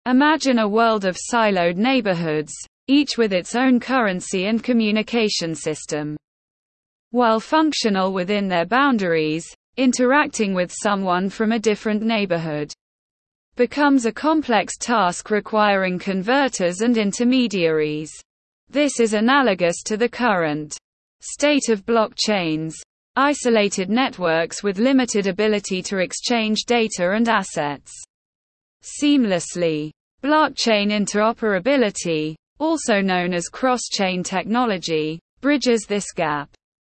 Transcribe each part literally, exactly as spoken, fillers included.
Imagine a world of siloed neighborhoods, each with its own currency and communication system. While functional within their boundaries, interacting with someone from a different neighborhood becomes a complex task requiring converters and intermediaries. This is analogous to the current state of blockchains, isolated networks with limited ability to exchange data and assets seamlessly. Blockchain interoperability, also known as cross-chain technology, bridges this gap.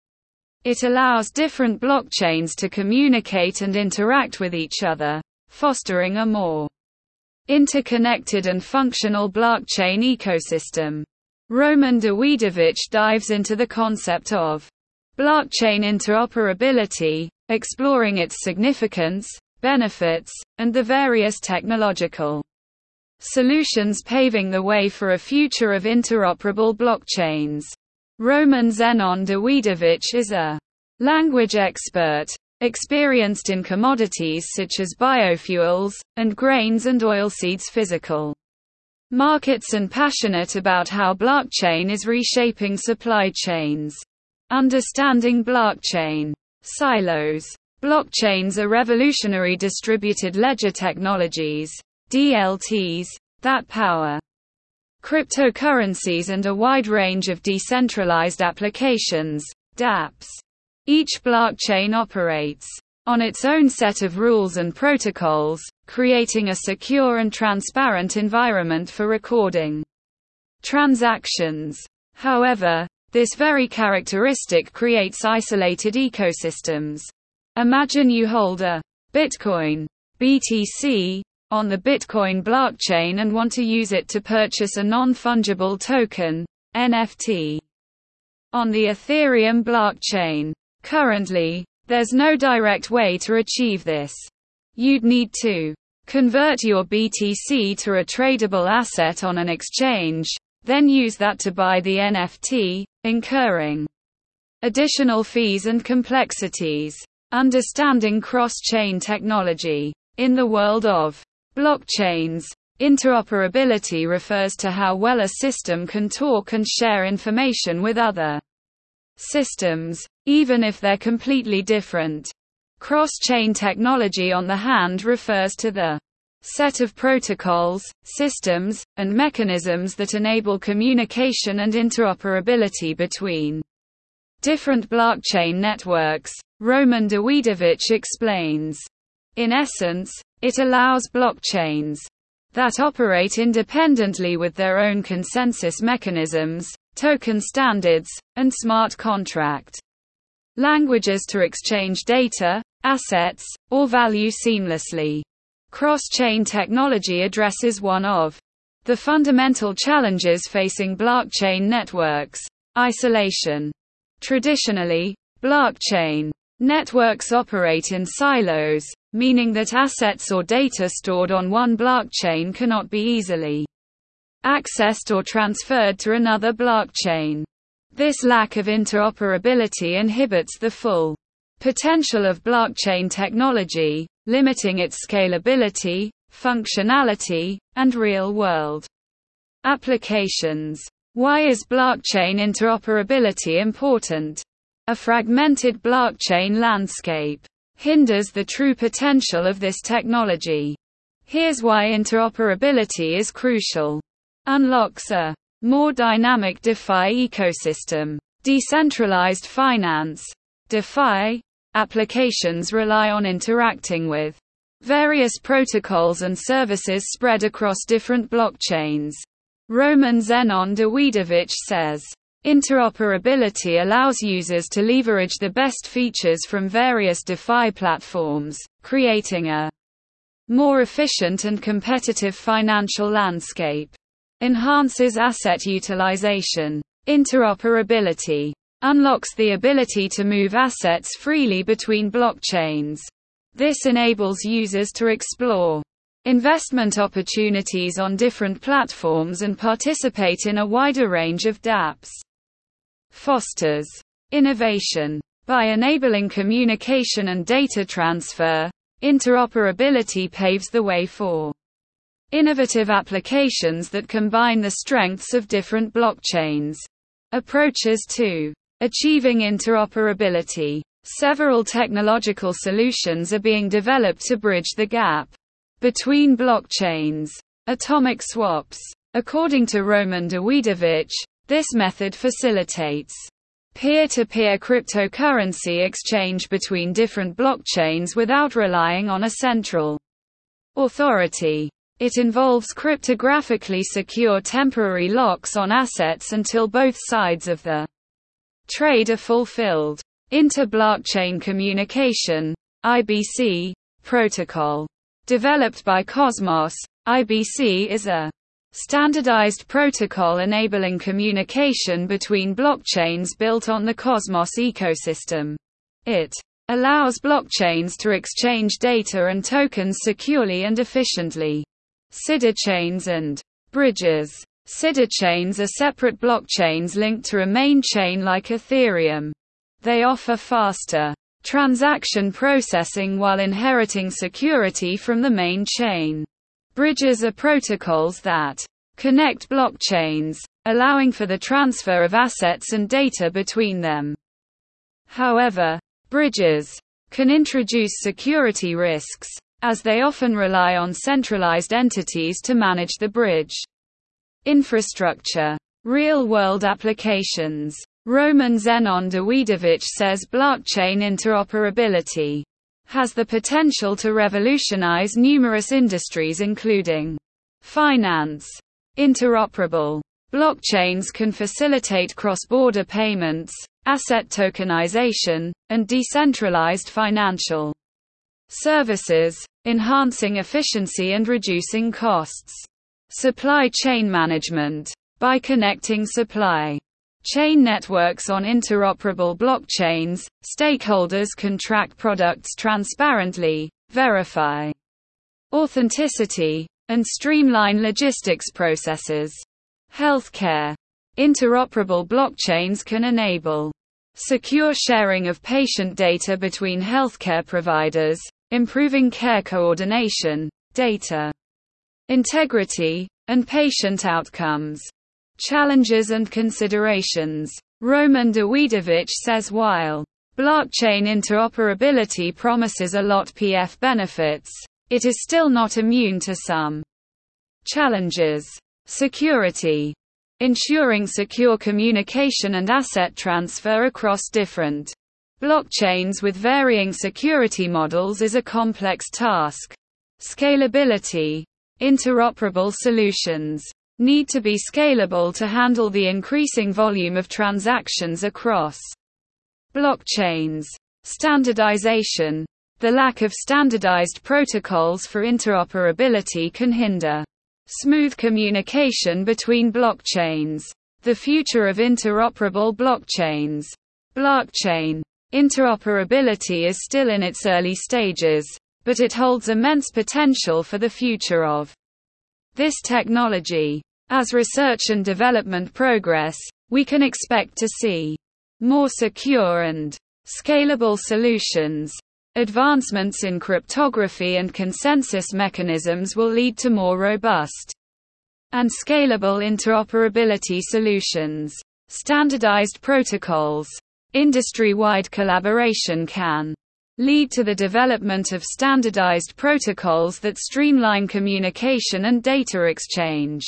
It allows different blockchains to communicate and interact with each other, fostering a more interconnected and functional blockchain ecosystem. Roman Dawidowicz dives into the concept of blockchain interoperability, exploring its significance, benefits, and the various technological solutions paving the way for a future of interoperable blockchains. Roman Zenon Dawidowicz is a language expert, experienced in commodities such as biofuels, and grains and oilseeds physical markets, and passionate about how blockchain is reshaping supply chains. Understanding blockchain silos. Blockchains are revolutionary distributed ledger technologies, D L Ts, that power cryptocurrencies and a wide range of decentralized applications, dApps. Each blockchain operates on its own set of rules and protocols, creating a secure and transparent environment for recording transactions. However, this very characteristic creates isolated ecosystems. Imagine you hold a Bitcoin, B T C, on the Bitcoin blockchain and want to use it to purchase a non-fungible token, N F T, on the Ethereum blockchain. Currently, there's no direct way to achieve this. You'd need to convert your B T C to a tradable asset on an exchange, then use that to buy the N F T, incurring additional fees and complexities. Understanding cross-chain technology. In the world of blockchains, interoperability refers to how well a system can talk and share information with other systems, even if they're completely different. Cross-chain technology, on the hand, refers to the set of protocols, systems, and mechanisms that enable communication and interoperability between different blockchain networks. Roman Dawidowicz explains. In essence, it allows blockchains that operate independently with their own consensus mechanisms, token standards, and smart contract languages to exchange data, assets, or value seamlessly. Cross-chain technology addresses one of the fundamental challenges facing blockchain networks: isolation. Traditionally, blockchain networks operate in silos, meaning that assets or data stored on one blockchain cannot be easily accessed or transferred to another blockchain. This lack of interoperability inhibits the full potential of blockchain technology, limiting its scalability, functionality, and real-world applications. Why is blockchain interoperability important? A fragmented blockchain landscape hinders the true potential of this technology. Here's why interoperability is crucial. Unlocks a more dynamic DeFi ecosystem. Decentralized finance. DeFi applications rely on interacting with various protocols and services spread across different blockchains. Roman Zenon Dawidowicz says, interoperability allows users to leverage the best features from various DeFi platforms, creating a more efficient and competitive financial landscape. Enhances asset utilization. Interoperability unlocks the ability to move assets freely between blockchains. This enables users to explore investment opportunities on different platforms and participate in a wider range of dApps. Fosters innovation. By enabling communication and data transfer, interoperability paves the way for Innovative applications that combine the strengths of different blockchains. Approaches to achieving interoperability. Several technological solutions are being developed to bridge the gap between blockchains. Atomic swaps. According to Roman Dawidowicz, this method facilitates peer-to-peer cryptocurrency exchange between different blockchains without relying on a central authority. It involves cryptographically secure temporary locks on assets until both sides of the trade are fulfilled. Inter-blockchain communication, I B C, protocol. Developed by Cosmos, I B C is a standardized protocol enabling communication between blockchains built on the Cosmos ecosystem. It allows blockchains to exchange data and tokens securely and efficiently. Sidechains and bridges. Sidechains are separate blockchains linked to a main chain like Ethereum. They offer faster transaction processing while inheriting security from the main chain. Bridges are protocols that connect blockchains, allowing for the transfer of assets and data between them. However, bridges can introduce security risks, as they often rely on centralized entities to manage the bridge infrastructure. Real-world applications. Roman Zenon Dawidowicz says blockchain interoperability has the potential to revolutionize numerous industries including finance. Interoperable blockchains can facilitate cross-border payments, asset tokenization, and decentralized financial services, enhancing efficiency and reducing costs. Supply chain management. By connecting supply chain networks on interoperable blockchains, stakeholders can track products transparently, verify authenticity, and streamline logistics processes. Healthcare. Interoperable blockchains can enable secure sharing of patient data between healthcare providers, improving care coordination, data integrity, and patient outcomes. Challenges and considerations. Roman Dawidowicz says while blockchain interoperability promises a lot of benefits, it is still not immune to some challenges. Security. Ensuring secure communication and asset transfer across different blockchains with varying security models is a complex task. Scalability. Interoperable solutions need to be scalable to handle the increasing volume of transactions across blockchains. Standardization. The lack of standardized protocols for interoperability can hinder smooth communication between blockchains. The future of interoperable blockchains. Blockchain interoperability is still in its early stages, but it holds immense potential for the future of this technology. As research and development progress, we can expect to see more secure and scalable solutions. Advancements in cryptography and consensus mechanisms will lead to more robust and scalable interoperability solutions. Standardized protocols. Industry-wide collaboration can lead to the development of standardized protocols that streamline communication and data exchange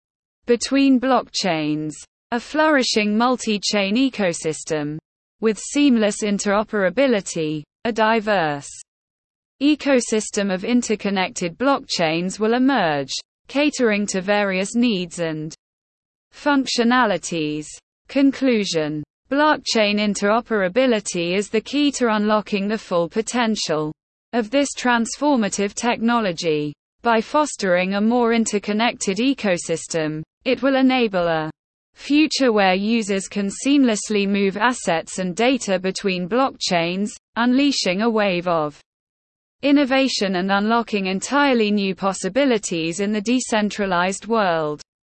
between blockchains. A flourishing multi-chain ecosystem with seamless interoperability. A diverse ecosystem of interconnected blockchains will emerge, catering to various needs and functionalities. Conclusion. Blockchain interoperability is the key to unlocking the full potential of this transformative technology. By fostering a more interconnected ecosystem, it will enable a future where users can seamlessly move assets and data between blockchains, unleashing a wave of innovation and unlocking entirely new possibilities in the decentralized world.